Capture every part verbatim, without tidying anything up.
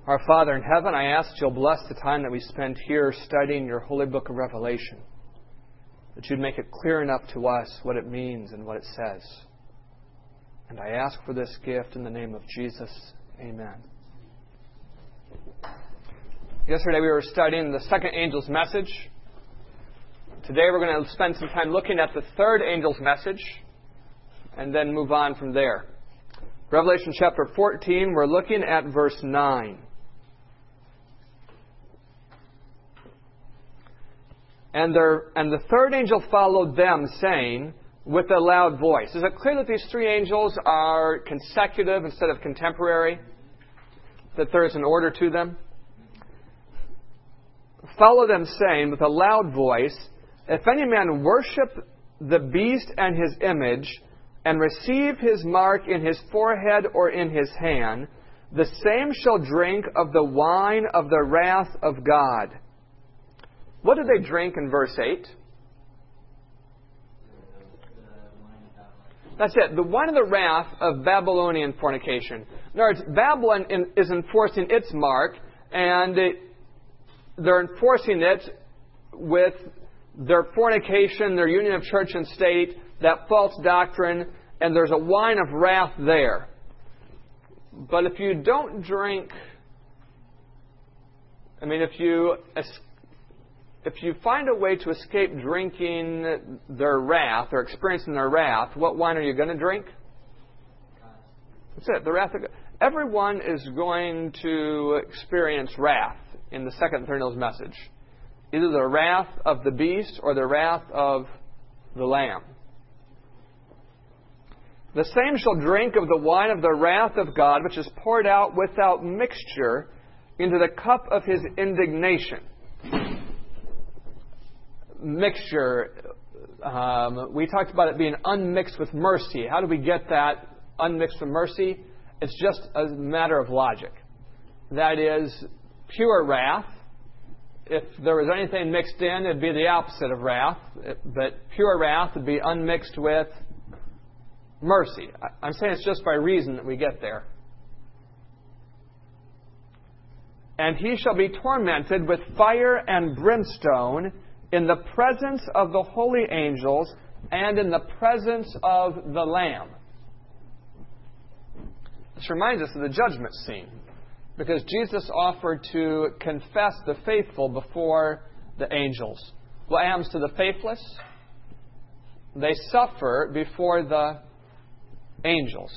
Our Father in heaven, I ask You'll bless the time that we spend here studying Your holy book of Revelation, that You'd make it clear enough to us what it means and what it says. And I ask for this gift in the name of Jesus. Amen. Yesterday we were studying the second angel's message. Today we're going to spend some time looking at the third angel's message and then move on from there. Revelation chapter fourteen, we're looking at verse nine. And, there, and the third angel followed them, saying, with a loud voice. Is it clear that these three angels are consecutive instead of contemporary? That there is an order to them? Follow them, saying with a loud voice, if any man worship the beast and his image, and receive his mark in his forehead or in his hand, the same shall drink of the wine of the wrath of God. What did they drink in verse eight? That's it. The wine of the wrath of Babylonian fornication. In other words, Babylon is enforcing its mark, and it, they're enforcing it with their fornication, their union of church and state, that false doctrine, and there's a wine of wrath there. But if you don't drink, I mean, if you if you find a way to escape drinking their wrath or experiencing their wrath, what wine are you going to drink? That's it, the wrath of God. Everyone is going to experience wrath in the second and third angel's message. Either the wrath of the beast or the wrath of the Lamb. The same shall drink of the wine of the wrath of God, which is poured out without mixture into the cup of his indignation. Mixture, um, we talked about it being unmixed with mercy. How do we get that unmixed with mercy? It's just a matter of logic. That is pure wrath. If there was anything mixed in, it'd be the opposite of wrath. But pure wrath would be unmixed with mercy. I'm saying it's just by reason that we get there. And he shall be tormented with fire and brimstone in the presence of the holy angels and in the presence of the Lamb. This reminds us of the judgment scene, because Jesus offered to confess the faithful before the angels. What happens to the faithless? They suffer before the angels.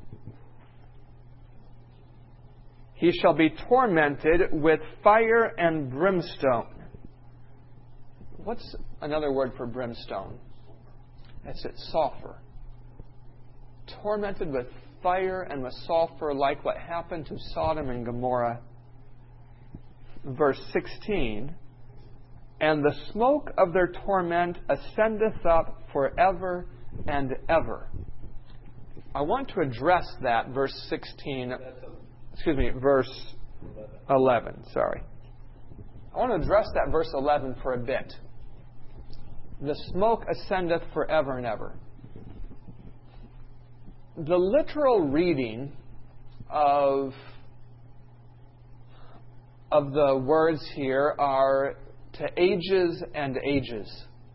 He shall be tormented with fire and brimstone. What's another word for brimstone? That's it, sulfur. Tormented with fire and with sulfur, like what happened to Sodom and Gomorrah. Verse sixteen, and the smoke of their torment ascendeth up forever and ever. I want to address that, verse sixteen, excuse me, verse eleven, sorry. I want to address that verse eleven for a bit. The smoke ascendeth forever and ever. The literal reading of, of the words here are to ages and ages.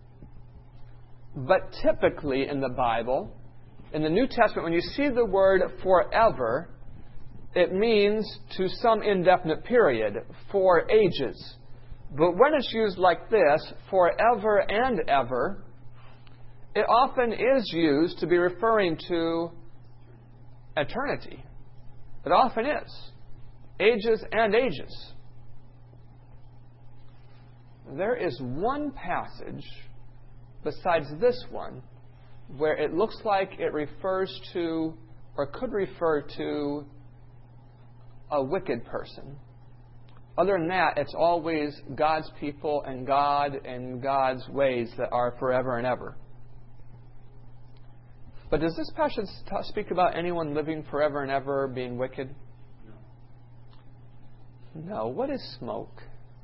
But typically in the Bible, in the New Testament, when you see the word forever, it means to some indefinite period, for ages. But when it's used like this, forever and ever, it often is used to be referring to eternity. It often is. Ages and ages. There is one passage besides this one where it looks like it refers to, or could refer to, a wicked person. Other than that, it's always God's people and God and God's ways that are forever and ever. But does this passage speak about anyone living forever and ever being wicked? No. No. What is smoke?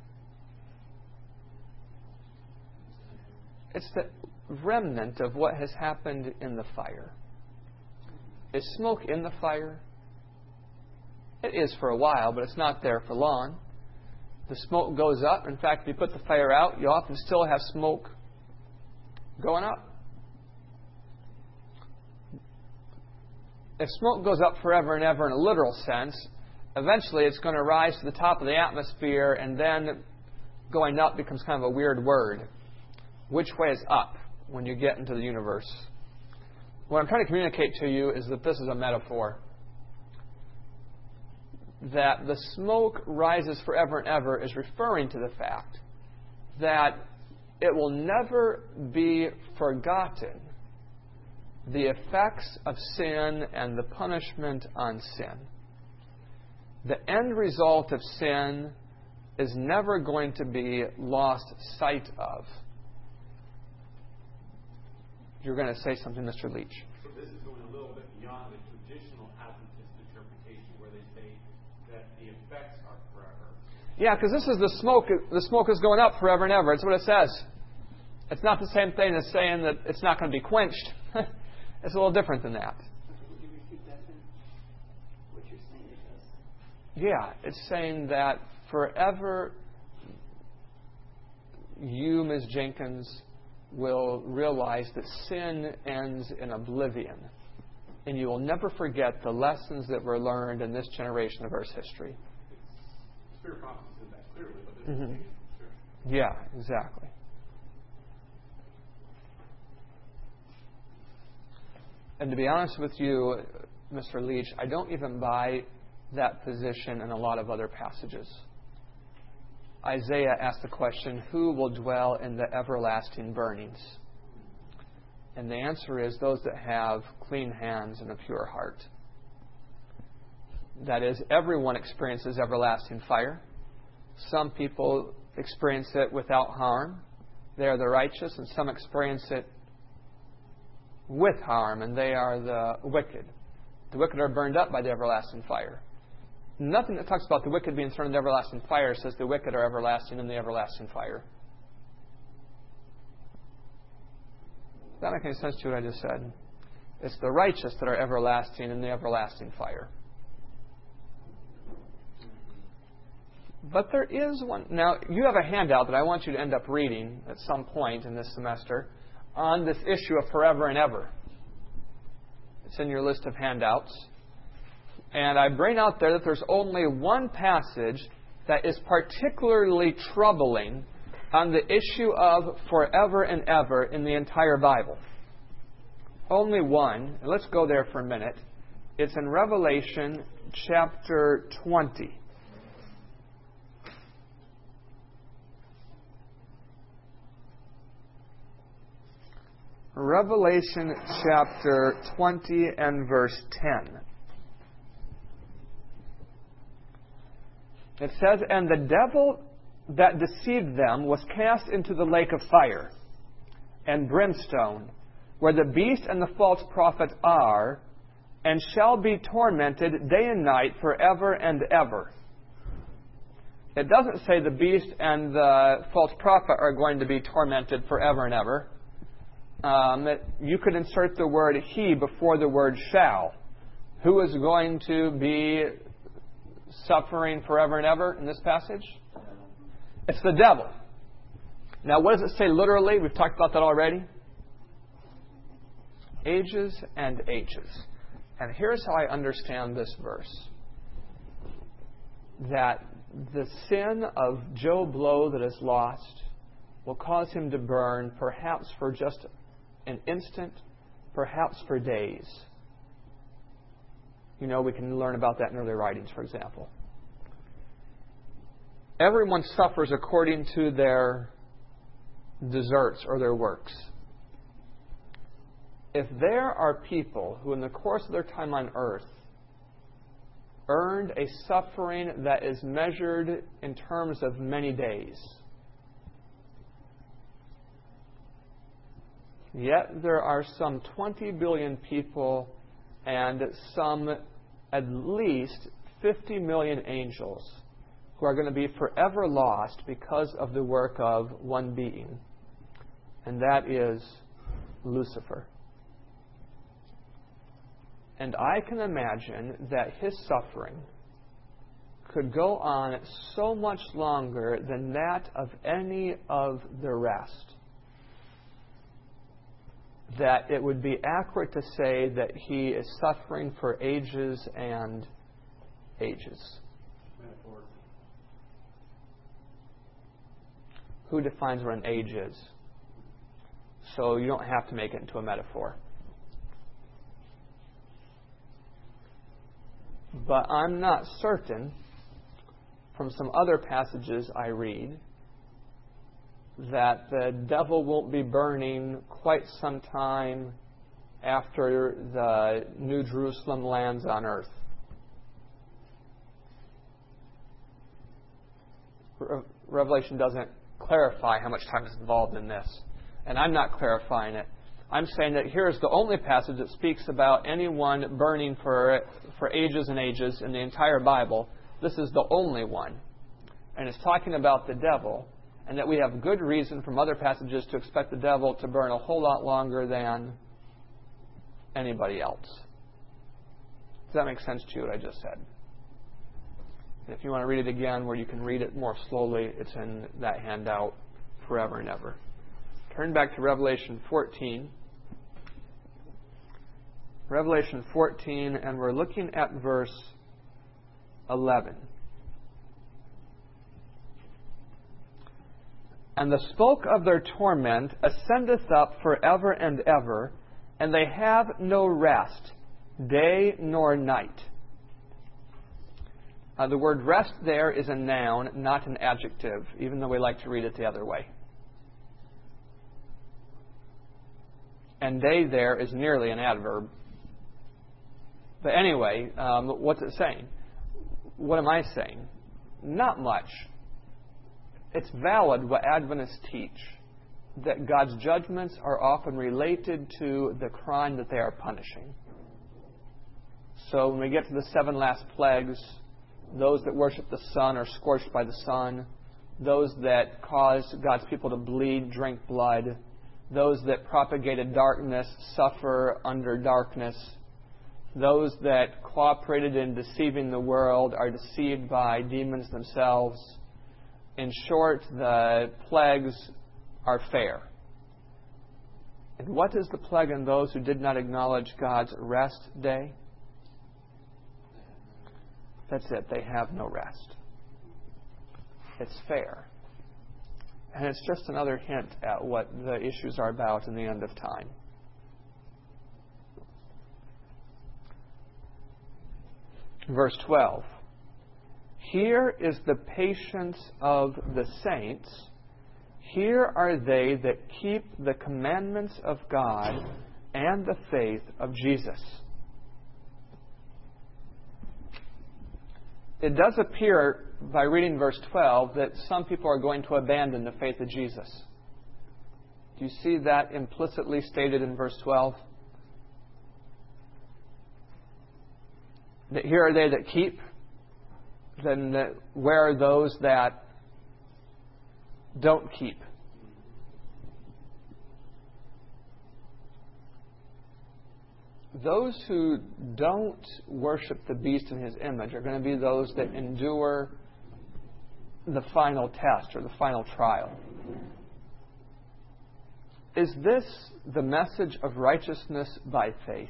It's the remnant of what has happened in the fire. Is smoke in the fire? It is for a while, but it's not there for long. The smoke goes up. In fact, if you put the fire out, you often still have smoke going up. If smoke goes up forever and ever in a literal sense, eventually it's going to rise to the top of the atmosphere, and then going up becomes kind of a weird word. Which way is up when you get into the universe? What I'm trying to communicate to you is that this is a metaphor. That the smoke rises forever and ever is referring to the fact that it will never be forgotten the effects of sin and the punishment on sin. The end result of sin is never going to be lost sight of. You're going to say something, Mister Leach. So this is going a little bit beyond the traditional Adventist interpretation where they say that the effects are forever. Yeah, because this is the smoke. The smoke is going up forever and ever. It's what it says. It's not the same thing as saying that it's not going to be quenched. It's a little different than that. Would you repeat that then? What you're saying it does? Yeah, it's saying that forever you, Miz Jenkins, will realize that sin ends in oblivion. And you will never forget the lessons that were learned in this generation of Earth's history. Spirit prophecy says that clearly, but there's Mm-hmm. sure. Yeah, exactly. And to be honest with you, Mister Leach, I don't even buy that position in a lot of other passages. Isaiah asked the question, who will dwell in the everlasting burnings? And the answer is those that have clean hands and a pure heart. That is, everyone experiences everlasting fire. Some people experience it without harm. They are the righteous, and some experience it with harm, and they are the wicked. The wicked are burned up by the everlasting fire. Nothing that talks about the wicked being thrown into everlasting fire says the wicked are everlasting in the everlasting fire. Does that make any sense to what I just said? It's the righteous that are everlasting in the everlasting fire. But there is one. Now, you have a handout that I want you to end up reading at some point in this semester on this issue of forever and ever. It's in your list of handouts. And I bring out there that there's only one passage that is particularly troubling on the issue of forever and ever in the entire Bible. Only one. And let's go there for a minute. It's in Revelation chapter twenty. Revelation chapter twenty and verse ten. It says, and the devil that deceived them was cast into the lake of fire and brimstone, where the beast and the false prophet are, and shall be tormented day and night forever and ever. It doesn't say the beast and the false prophet are going to be tormented forever and ever. Um, you could insert the word he before the word shall. Who is going to be suffering forever and ever in this passage? It's the devil. Now, what does it say literally? We've talked about that already. Ages and ages. And here's how I understand this verse. That the sin of Joe Blow that is lost will cause him to burn perhaps for just an instant, perhaps for days. You know, we can learn about that in early writings, for example. Everyone suffers according to their deserts or their works. If there are people who in the course of their time on earth earned a suffering that is measured in terms of many days, yet there are some twenty billion people and some at least fifty million angels who are going to be forever lost because of the work of one being, and that is Lucifer. And I can imagine that his suffering could go on so much longer than that of any of the rest that it would be accurate to say that he is suffering for ages and ages. Metaphorically. Who defines what an age is? So you don't have to make it into a metaphor. But I'm not certain, from some other passages I read, that the devil won't be burning quite some time after the New Jerusalem lands on earth. Re- Revelation doesn't clarify how much time is involved in this. And I'm not clarifying it. I'm saying that here's the only passage that speaks about anyone burning for for ages and ages in the entire Bible. This is the only one. And it's talking about the devil, and that we have good reason from other passages to expect the devil to burn a whole lot longer than anybody else. Does that make sense to you, what I just said? And if you want to read it again, where you can read it more slowly, it's in that handout, forever and ever. Turn back to Revelation fourteen. Revelation fourteen, and we're looking at verse eleven. And the smoke of their torment ascendeth up forever and ever, and they have no rest, day nor night. Uh, the word rest there is a noun, not an adjective, even though we like to read it the other way. And day there is nearly an adverb. But anyway, um, what's it saying? What am I saying? Not much. It's valid what Adventists teach, that God's judgments are often related to the crime that they are punishing. So when we get to the seven last plagues, those that worship the sun are scorched by the sun. Those that caused God's people to bleed drink blood. Those that propagated darkness suffer under darkness. Those that cooperated in deceiving the world are deceived by demons themselves. In short, the plagues are fair. And what is the plague on those who did not acknowledge God's rest day? That's it. They have no rest. It's fair. And it's just another hint at what the issues are about in the end of time. Verse twelve. Here is the patience of the saints. Here are they that keep the commandments of God and the faith of Jesus. It does appear, by reading verse twelve, that some people are going to abandon the faith of Jesus. Do you see that implicitly stated in verse twelve? That here are they that keep. Then the, where are those that don't keep? Those who don't worship the beast in his image are going to be those that endure the final test or the final trial. Is this the message of righteousness by faith?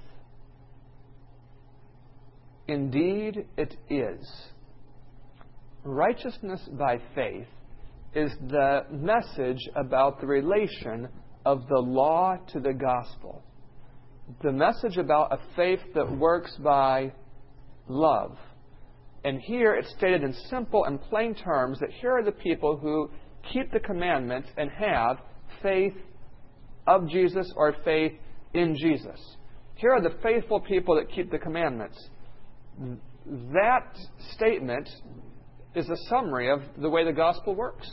Indeed, it is. Righteousness by faith is the message about the relation of the law to the gospel. The message about a faith that works by love. And here it's stated in simple and plain terms that here are the people who keep the commandments and have faith of Jesus or faith in Jesus. Here are the faithful people that keep the commandments. That statement is a summary of the way the gospel works.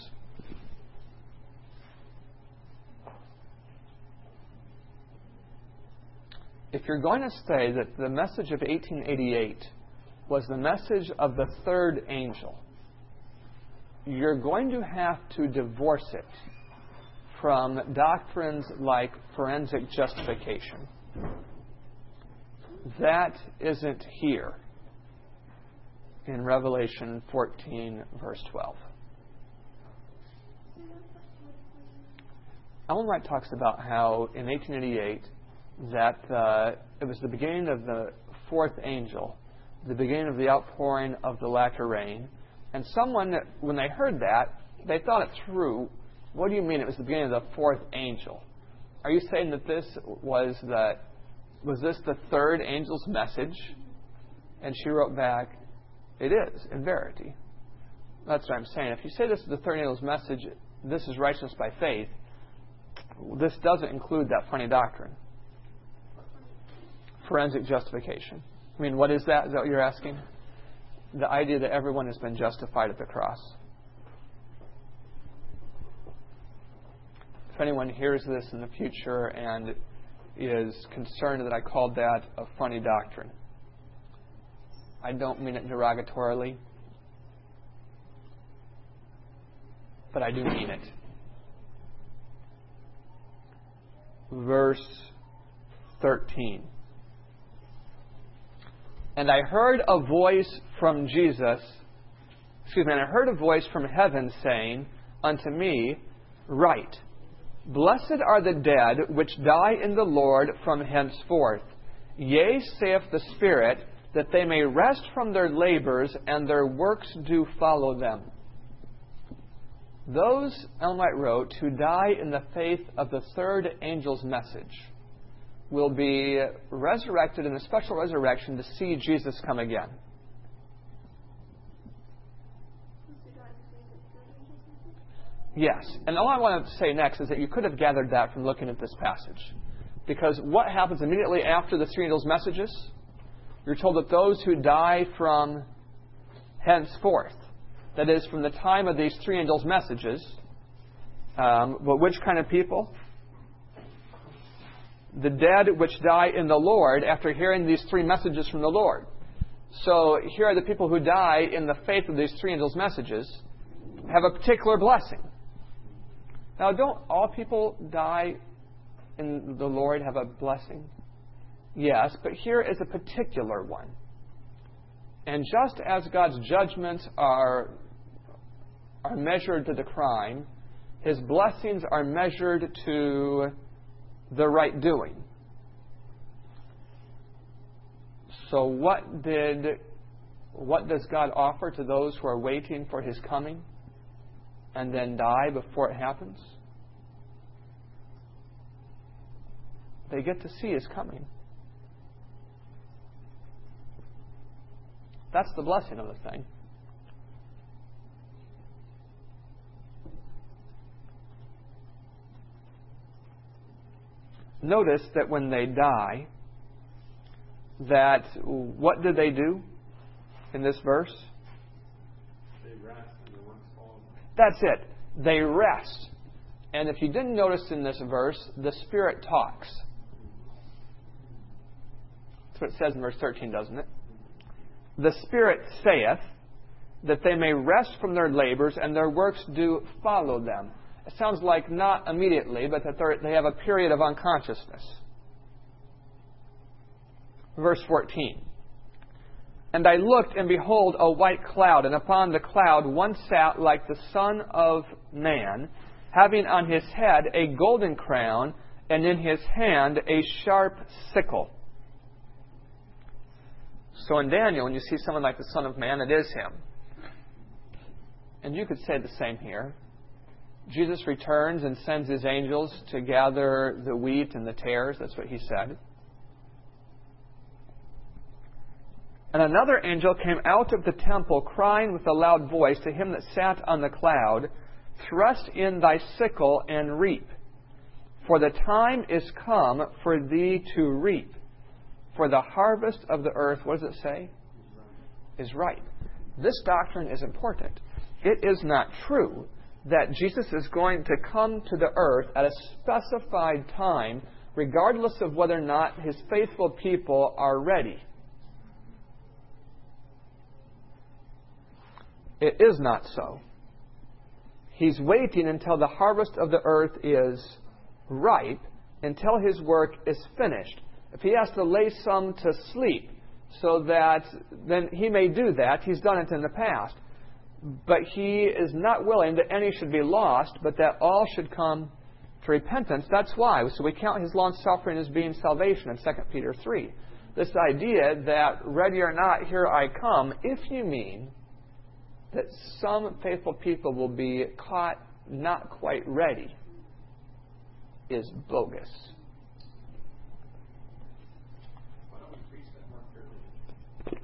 If you're going to say that the message of eighteen eighty-eight was the message of the third angel, you're going to have to divorce it from doctrines like forensic justification. That isn't here in Revelation fourteen, verse twelve. Ellen White talks about how in eighteen eighty-eight that uh, it was the beginning of the fourth angel, the beginning of the outpouring of the latter rain. And someone, when they heard that, they thought it through. What do you mean it was the beginning of the fourth angel? Are you saying that this was the, was this the third angel's message? And she wrote back, it is, in verity. That's what I'm saying. If you say this is the third angel's message, this is righteousness by faith, this doesn't include that funny doctrine. Forensic justification. I mean, what is that? Is that what you're asking? The idea that everyone has been justified at the cross. If anyone hears this in the future and is concerned that I called that a funny doctrine, I don't mean it derogatorily, but I do mean it. Verse thirteen. And I heard a voice from Jesus, excuse me, and I heard a voice from heaven saying unto me, Write, Blessed are the dead which die in the Lord from henceforth. Yea, saith the Spirit, that they may rest from their labors, and their works do follow them. Those, Ellen White wrote, who die in the faith of the third angel's message will be resurrected in a special resurrection to see Jesus come again. Yes. And all I want to say next is that you could have gathered that from looking at this passage. Because what happens immediately after the three angels' messages? You're told that those who die from henceforth, that is, from the time of these three angels' messages, um, but which kind of people? The dead which die in the Lord after hearing these three messages from the Lord. So here are the people who die in the faith of these three angels' messages, have a particular blessing. Now, don't all people die in the Lord have a blessing? Yes, but here is a particular one. And just as God's judgments are, are measured to the crime, His blessings are measured to the right doing. So what did what does God offer to those who are waiting for His coming and then die before it happens? They get to see His coming. That's the blessing of the thing. Notice that when they die, that what do they do in this verse? They rest and their works follow them. That's it. They rest. And if you didn't notice in this verse, the Spirit talks. That's what it says in verse thirteen, doesn't it? The Spirit saith that they may rest from their labors and their works do follow them. It sounds like not immediately, but that they have a period of unconsciousness. Verse fourteen. And I looked, and behold, a white cloud, and upon the cloud one sat like the Son of Man, having on his head a golden crown, and in his hand a sharp sickle. So in Daniel, when you see someone like the Son of Man, it is him. And you could say the same here. Jesus returns and sends His angels to gather the wheat and the tares. That's what He said. And another angel came out of the temple, crying with a loud voice to him that sat on the cloud, Thrust in thy sickle and reap, for the time is come for thee to reap. For the harvest of the earth, what does it say? Is ripe. This doctrine is important. It is not true that Jesus is going to come to the earth at a specified time, regardless of whether or not His faithful people are ready. It is not so. He's waiting until the harvest of the earth is ripe, until His work is finished. If He has to lay some to sleep so that then he may do that. He's done it in the past. But he is not willing that any should be lost, but that all should come to repentance. That's why. So we count his long suffering as being salvation in Second Peter three. This idea that, ready or not, here I come, if you mean that some faithful people will be caught not quite ready, is bogus. Why don't we preach that more clearly?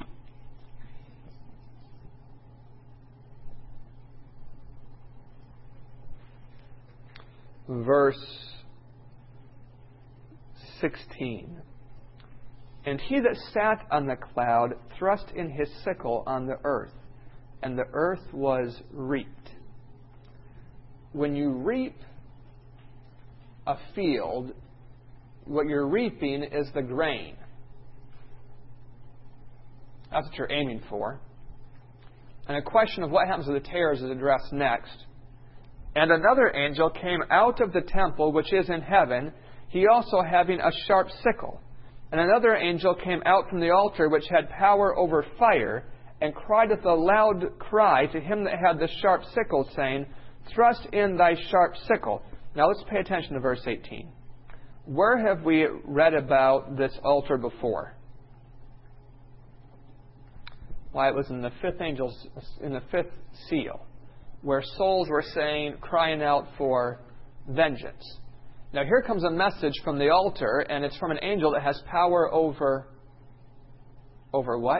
Verse sixteen. And he that sat on the cloud thrust in his sickle on the earth, and the earth was reaped. When you reap a field, what you're reaping is the grain. That's what you're aiming for. And a question of what happens to the tares is addressed next. And another angel came out of the temple which is in heaven, he also having a sharp sickle. And another angel came out from the altar which had power over fire, and cried with a loud cry to him that had the sharp sickle, saying, Thrust in thy sharp sickle. Now let's pay attention to verse eighteen. Where have we read about this altar before? Why, it was in the fifth angel's, in the fifth seal, where souls were saying, crying out for vengeance. Now here comes a message from the altar, and it's from an angel that has power over, over what?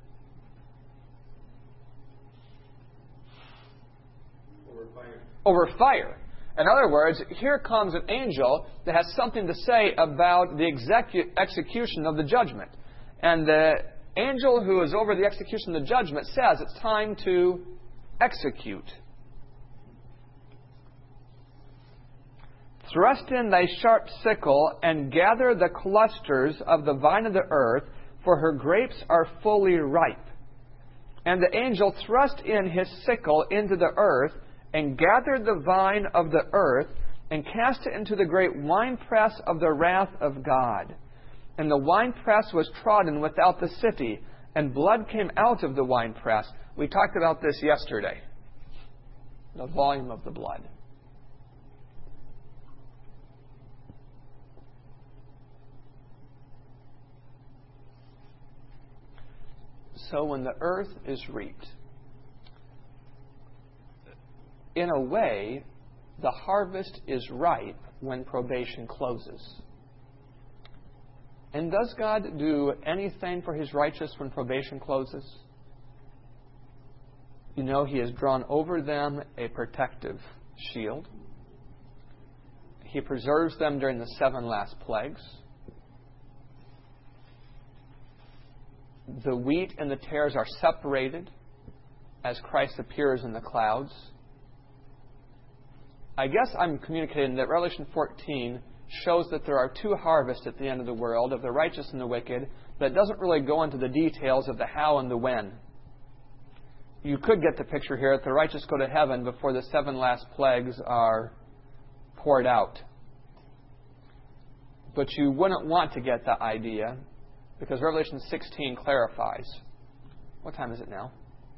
Over fire. Over fire. In other words, here comes an angel that has something to say about the execu- execution of the judgment. And the angel who is over the execution of the judgment says it's time to execute. Thrust in thy sharp sickle, and gather the clusters of the vine of the earth, for her grapes are fully ripe. And the angel thrust in his sickle into the earth, and gathered the vine of the earth, and cast it into the great winepress of the wrath of God. And the winepress was trodden without the city, and blood came out of the winepress. We talked about this yesterday. The volume of the blood. So when the earth is reaped, in a way, the harvest is ripe when probation closes. And does God do anything for His righteous when probation closes? You know, He has drawn over them a protective shield. He preserves them during the seven last plagues. The wheat and the tares are separated as Christ appears in the clouds. I guess I'm communicating that Revelation fourteen shows that there are two harvests at the end of the world, of the righteous and the wicked, but it doesn't really go into the details of the how and the when. You could get the picture here that the righteous go to heaven before the seven last plagues are poured out. But you wouldn't want to get that idea, because Revelation sixteen clarifies. What time is it now?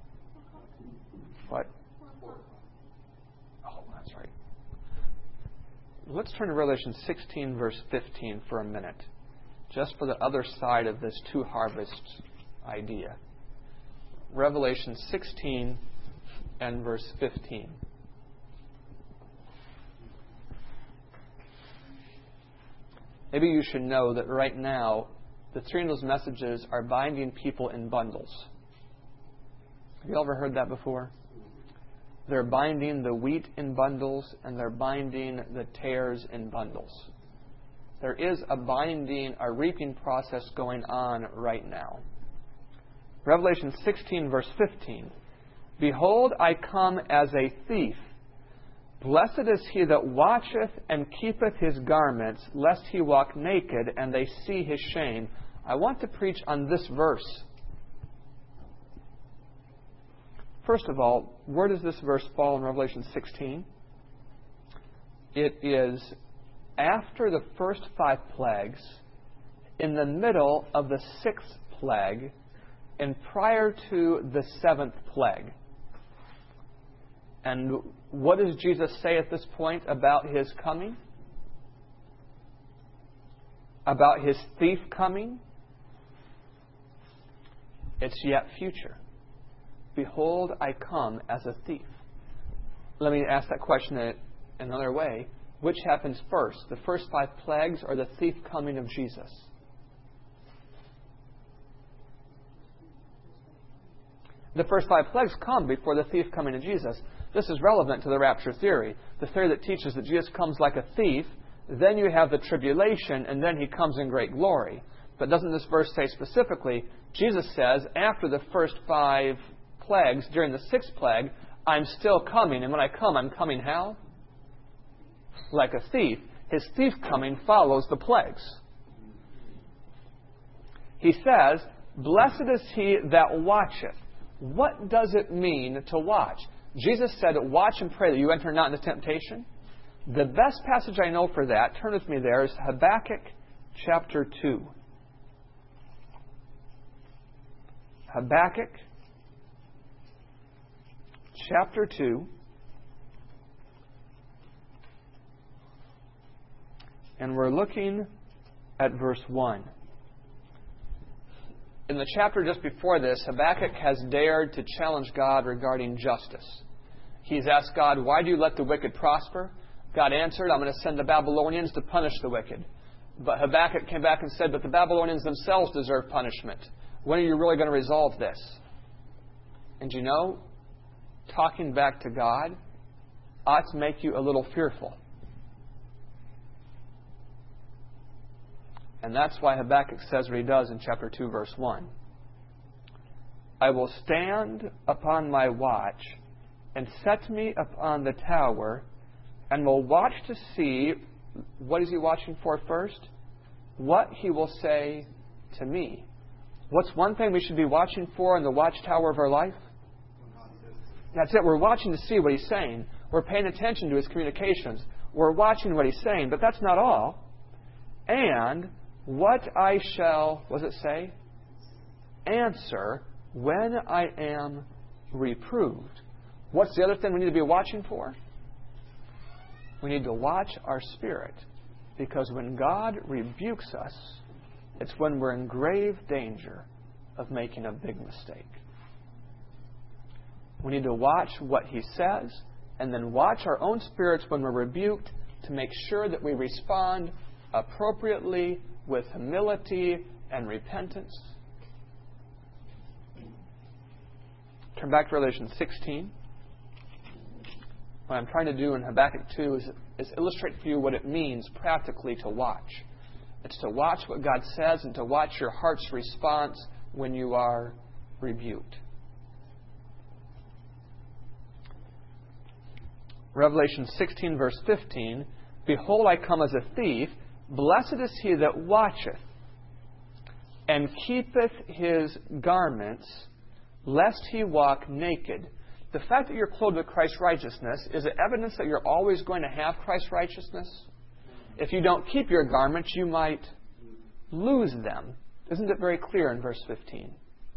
What? Oh, that's right. Let's turn to Revelation sixteen, verse fifteen for a minute, just for the other side of this two harvests idea. Revelation sixteen and verse fifteen. Maybe you should know that right now, the three of those messages are binding people in bundles. Have you ever heard that before? They're binding the wheat in bundles, and they're binding the tares in bundles. There is a binding, a reaping process going on right now. Revelation sixteen, verse fifteen. Behold, I come as a thief. Blessed is he that watcheth and keepeth his garments, lest he walk naked and they see his shame. I want to preach on this verse. First of all, where does this verse fall in Revelation sixteen? It is after the first five plagues, in the middle of the sixth plague and prior to the seventh plague. And what does Jesus say at this point about His coming? About His thief coming? It's yet future. Behold, I come as a thief. Let me ask that question another way. Which happens first, the first five plagues or the thief coming of Jesus? The first five plagues come before the thief coming of Jesus. This is relevant to the rapture theory, the theory that teaches that Jesus comes like a thief, then you have the tribulation, and then He comes in great glory. But doesn't this verse say specifically, Jesus says, after the first five plagues, during the sixth plague, I'm still coming, and when I come, I'm coming how? Like a thief. His thief coming follows the plagues. He says, blessed is he that watcheth. What does it mean to watch? Jesus said, watch and pray that you enter not into temptation. The best passage I know for that, turn with me there, is Habakkuk chapter two. Habakkuk chapter two. And we're looking at verse one. In the chapter just before this, Habakkuk has dared to challenge God regarding justice. He's asked God, why do you let the wicked prosper? God answered, I'm going to send the Babylonians to punish the wicked. But Habakkuk came back and said, but the Babylonians themselves deserve punishment. When are you really going to resolve this? And you know, talking back to God ought to make you a little fearful. And that's why Habakkuk says what he does in chapter two, verse one. I will stand upon my watch and set me upon the tower and will watch to see, what is he watching for first? What he will say to me. What's one thing we should be watching for in the watchtower of our life? That's it. We're watching to see what he's saying. We're paying attention to his communications. We're watching what he's saying. But that's not all. And what I shall, what does it say? Answer when I am reproved. What's the other thing we need to be watching for? We need to watch our spirit. Because when God rebukes us, it's when we're in grave danger of making a big mistake. We need to watch what He says, and then watch our own spirits when we're rebuked to make sure that we respond appropriately with humility and repentance. Turn back to Revelation sixteen. What I'm trying to do in Habakkuk two is, is illustrate for you what it means practically to watch. It's to watch what God says and to watch your heart's response when you are rebuked. Revelation sixteen, verse fifteen, behold, I come as a thief. Blessed is he that watcheth and keepeth his garments, lest he walk naked. The fact that you're clothed with Christ's righteousness, is it evidence that you're always going to have Christ's righteousness? If you don't keep your garments, you might lose them. Isn't it very clear in verse fifteen?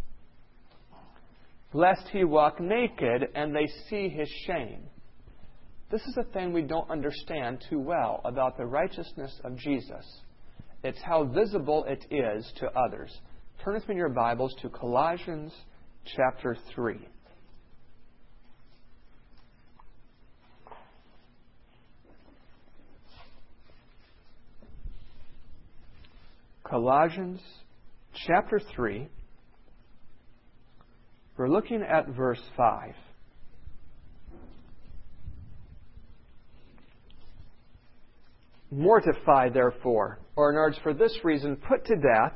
Lest he walk naked and they see his shame. This is a thing we don't understand too well about the righteousness of Jesus. It's how visible it is to others. Turn with me in your Bibles to Colossians chapter three. Colossians chapter three. We're looking at verse five. Mortify, therefore, or in other words, for this reason, put to death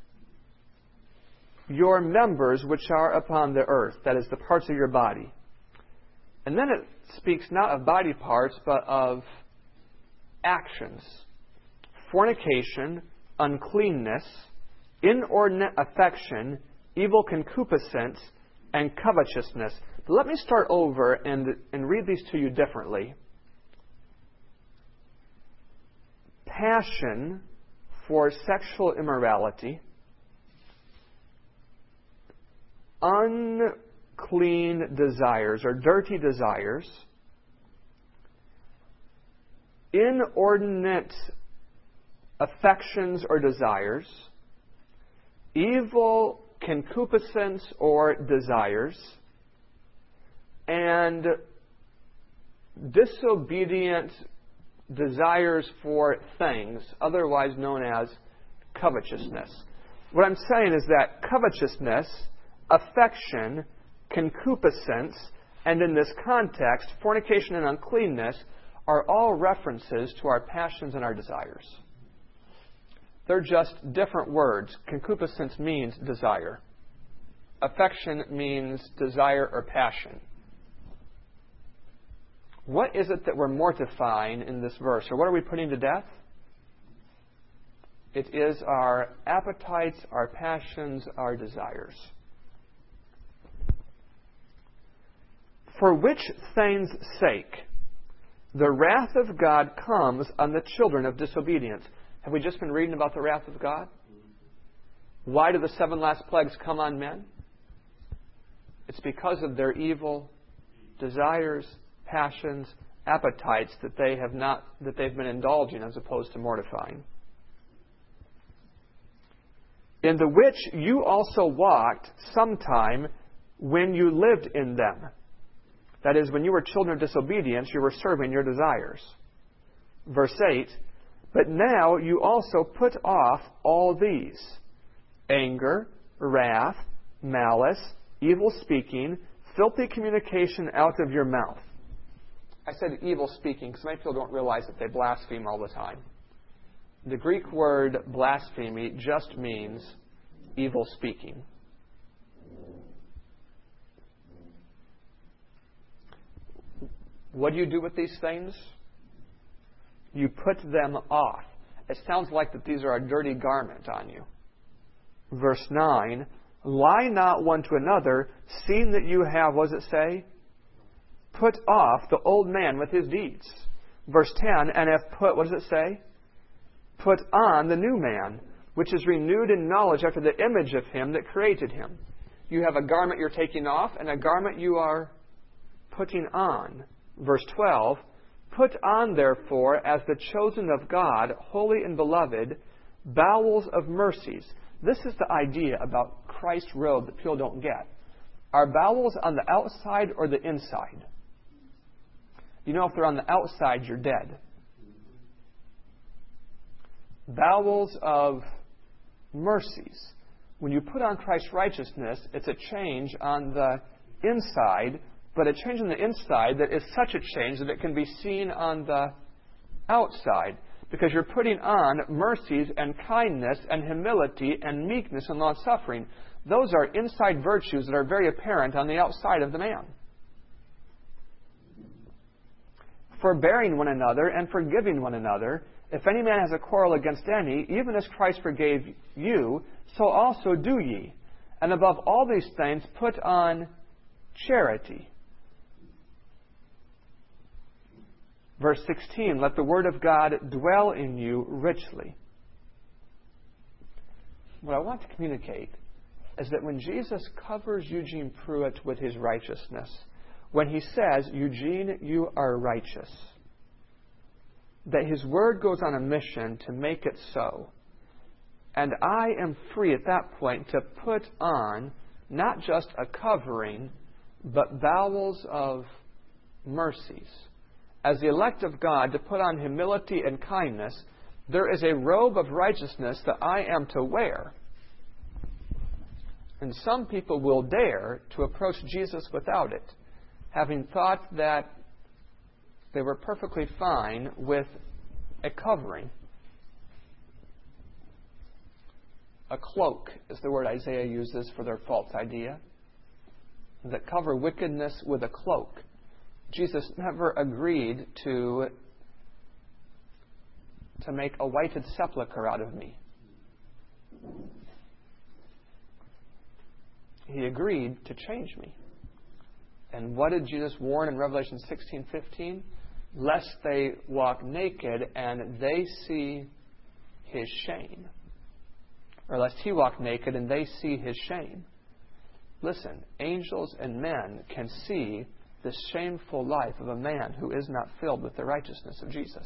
your members which are upon the earth, that is, the parts of your body. And then it speaks not of body parts, but of actions. Fornication, uncleanness, inordinate affection, evil concupiscence, and covetousness. But let me start over and, and read these to you differently. Passion for sexual immorality, unclean desires or dirty desires, inordinate affections or desires, evil concupiscence or desires, and disobedient desires for things, otherwise known as covetousness. What I'm saying is that covetousness, affection, concupiscence, and in this context, fornication and uncleanness are all references to our passions and our desires. They're just different words. Concupiscence means desire. Affection means desire or passion. What is it that we're mortifying in this verse? Or what are we putting to death? It is our appetites, our passions, our desires. For which things' sake the wrath of God comes on the children of disobedience. Have we just been reading about the wrath of God? Why do the seven last plagues come on men? It's because of their evil desires, passions, appetites that they have not that they've been indulging as opposed to mortifying. In the which you also walked sometime when you lived in them. That is, when you were children of disobedience, you were serving your desires. Verse eight, but now you also put off all these: anger, wrath, malice, evil speaking, filthy communication out of your mouth. I said evil speaking because many people don't realize that they blaspheme all the time. The Greek word blasphemy just means evil speaking. What do you do with these things? You put them off. It sounds like that these are a dirty garment on you. Verse nine, lie not one to another, seeing that you have, what does it say? Put off the old man with his deeds. Verse ten, and have put, what does it say? Put on the new man, which is renewed in knowledge after the image of him that created him. You have a garment you're taking off and a garment you are putting on. Verse twelve, put on therefore as the chosen of God, holy and beloved, bowels of mercies. This is the idea about Christ's robe that people don't get. Are bowels on the outside or the inside? You know, if they're on the outside, you're dead. Bowels of mercies. When you put on Christ's righteousness, it's a change on the inside, but a change on the inside that is such a change that it can be seen on the outside. Because you're putting on mercies and kindness and humility and meekness and long-suffering. Those are inside virtues that are very apparent on the outside of the man. Forbearing one another and forgiving one another. If any man has a quarrel against any, even as Christ forgave you, so also do ye. And above all these things, put on charity. Verse sixteen, let the word of God dwell in you richly. What I want to communicate is that when Jesus covers Eugene Pruitt with his righteousness, when he says, Eugene, you are righteous, that his word goes on a mission to make it so. And I am free at that point to put on not just a covering, but bowels of mercies. As the elect of God, to put on humility and kindness, there is a robe of righteousness that I am to wear. And some people will dare to approach Jesus without it, having thought that they were perfectly fine with a covering. A cloak is the word Isaiah uses for their false idea. That cover wickedness with a cloak. Jesus never agreed to, to make a whited sepulchre out of me. He agreed to change me. And what did Jesus warn in Revelation sixteen fifteen? Lest they walk naked and they see his shame. Or lest he walk naked and they see his shame. Listen, angels and men can see the shameful life of a man who is not filled with the righteousness of Jesus.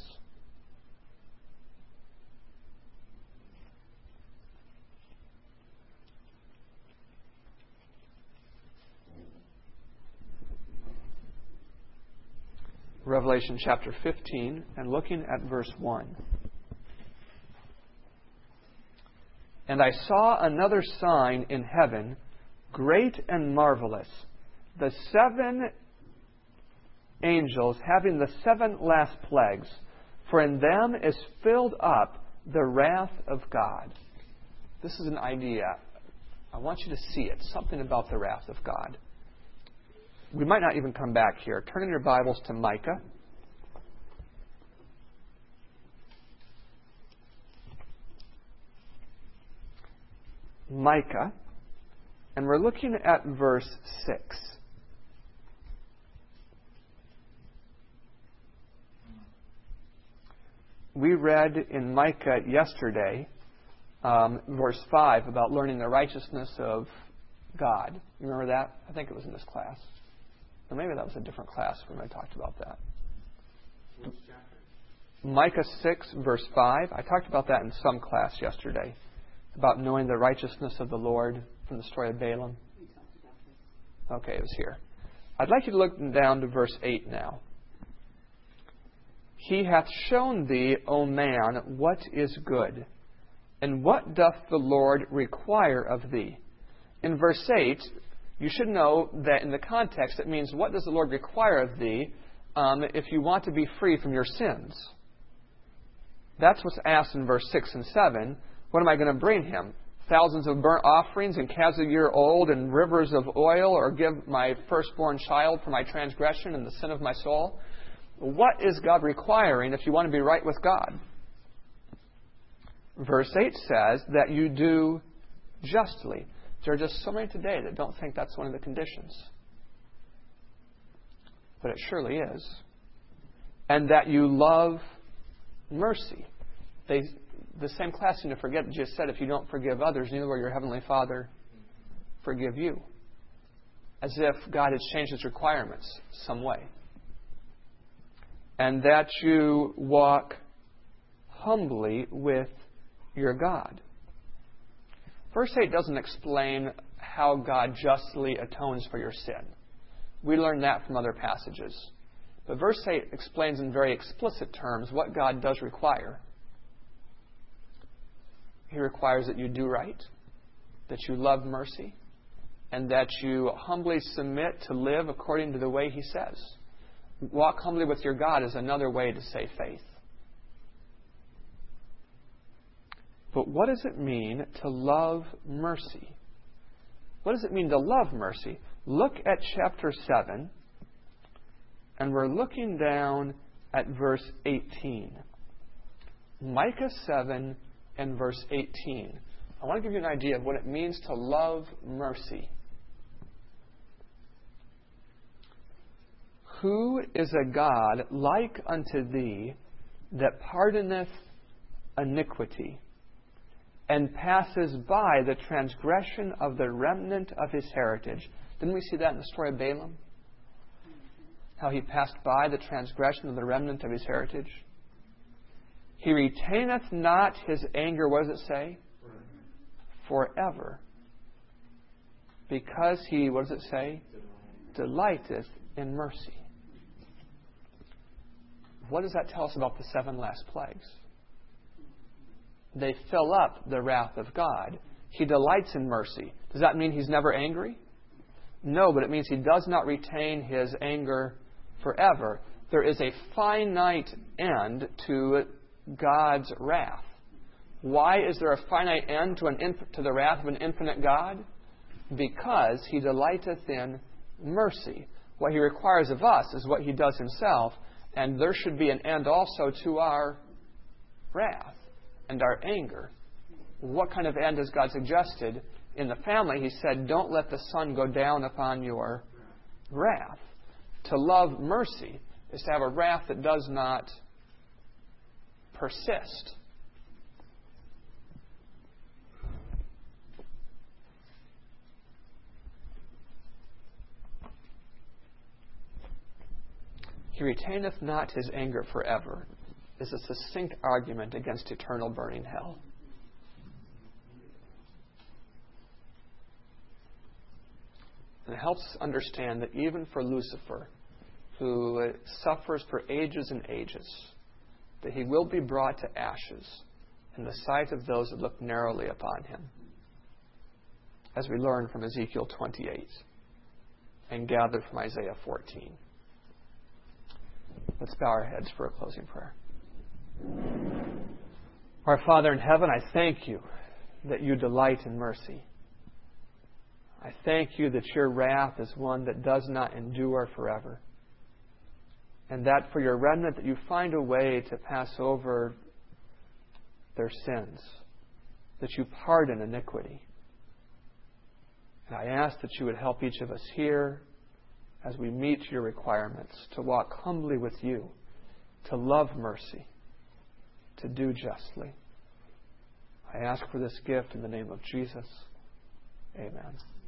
Revelation chapter fifteen, and looking at verse one. And I saw another sign in heaven, great and marvelous, the seven angels having the seven last plagues, for in them is filled up the wrath of God. This is an idea. I want you to see it, something about the wrath of God. We might not even come back here. Turn in your Bibles to Micah. Micah. And we're looking at verse six. We read in Micah yesterday, um, verse five, about learning the righteousness of God. You remember that? I think it was in this class. Or maybe that was a different class when I talked about that. Which chapter? Micah six, verse five. I talked about that in some class yesterday, about knowing the righteousness of the Lord from the story of Balaam. We talked about this. Okay, it was here. I'd like you to look down to verse eight now. He hath shown thee, O man, what is good, and what doth the Lord require of thee? In verse eight, you should know that in the context it means, what does the Lord require of thee um, if you want to be free from your sins? That's what's asked in verse six and seven. What am I going to bring him? Thousands of burnt offerings and calves a year old and rivers of oil, or give my firstborn child for my transgression and the sin of my soul? What is God requiring if you want to be right with God? Verse eight says that you do justly. There are just so many today that don't think that's one of the conditions. But it surely is. And that you love mercy. They, the same class seemed to forget just said, if you don't forgive others, neither will your Heavenly Father forgive you. As if God has changed His requirements some way. And that you walk humbly with your God. Verse eight doesn't explain how God justly atones for your sin. We learn that from other passages. But verse eight explains in very explicit terms what God does require. He requires that you do right, that you love mercy, and that you humbly submit to live according to the way He says. Walk humbly with your God is another way to say faith. But what does it mean to love mercy? What does it mean to love mercy? Look at chapter seven, and we're looking down at verse eighteen. Micah seven and verse eighteen. I want to give you an idea of what it means to love mercy. Who is a God like unto thee, that pardoneth iniquity, and passes by the transgression of the remnant of his heritage? Didn't we see that in the story of Balaam? How he passed by the transgression of the remnant of his heritage. He retaineth not his anger, what does it say? Forever. Because he, what does it say? Delighteth in mercy. What does that tell us about the seven last plagues? They fill up the wrath of God. He delights in mercy. Does that mean He's never angry? No, but it means He does not retain His anger forever. There is a finite end to God's wrath. Why is there a finite end to, an inf- to the wrath of an infinite God? Because He delighteth in mercy. What He requires of us is what He does Himself, and there should be an end also to our wrath and our anger. What kind of end has God suggested? In the family, He said, don't let the sun go down upon your wrath. To love mercy is to have a wrath that does not persist. He retaineth not his anger forever, is a succinct argument against eternal burning hell. And it helps us understand that even for Lucifer, who suffers for ages and ages, that he will be brought to ashes in the sight of those that look narrowly upon him, as we learn from Ezekiel twenty-eight and gather from Isaiah fourteen. Let's bow our heads for a closing prayer. Our Father in heaven, I thank you that you delight in mercy. I thank you that your wrath is one that does not endure forever. And that for your remnant, that you find a way to pass over their sins, that you pardon iniquity. And I ask that you would help each of us here as we meet your requirements, to walk humbly with you, to love mercy, to do justly. I ask for this gift in the name of Jesus. Amen.